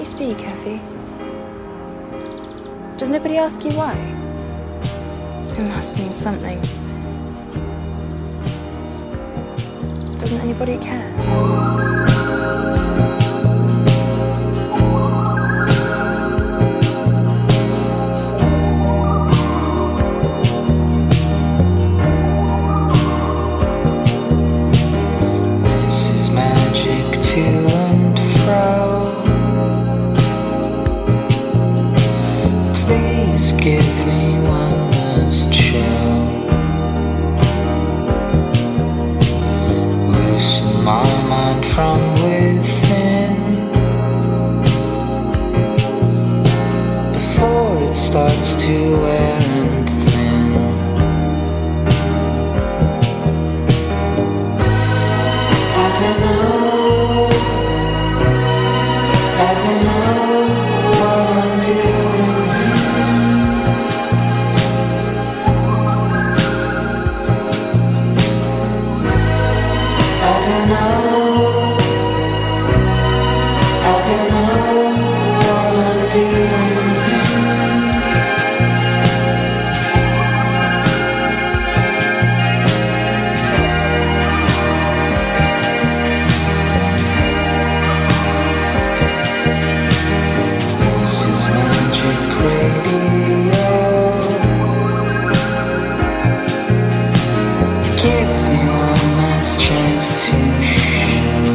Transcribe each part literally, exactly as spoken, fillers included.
you speak, Effie? Does nobody ask you why? It must mean something. Doesn't anybody care? Give me one last show. Loosen my mind from within before it starts to wear and thin. I don't know, I don't know what I'm doing. I don't know, I don't know what I'm doing. This is Magic Radio. Give me one last chance to show.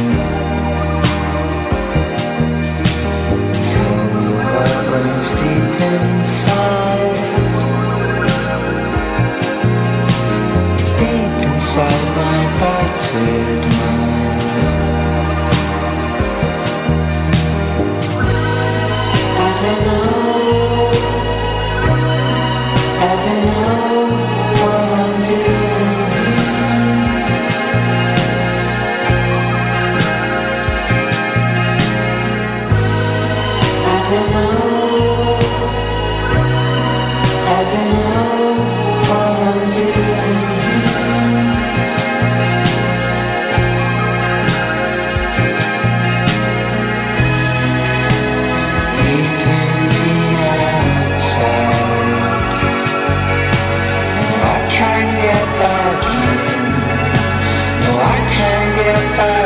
Tell you what lives deep inside, deep inside my battered mind. I don't know, I don't know what I'm doing. I don't know, I don't know what I'm doing. Leaving me outside. No, I can't get back in. No, I can't get back.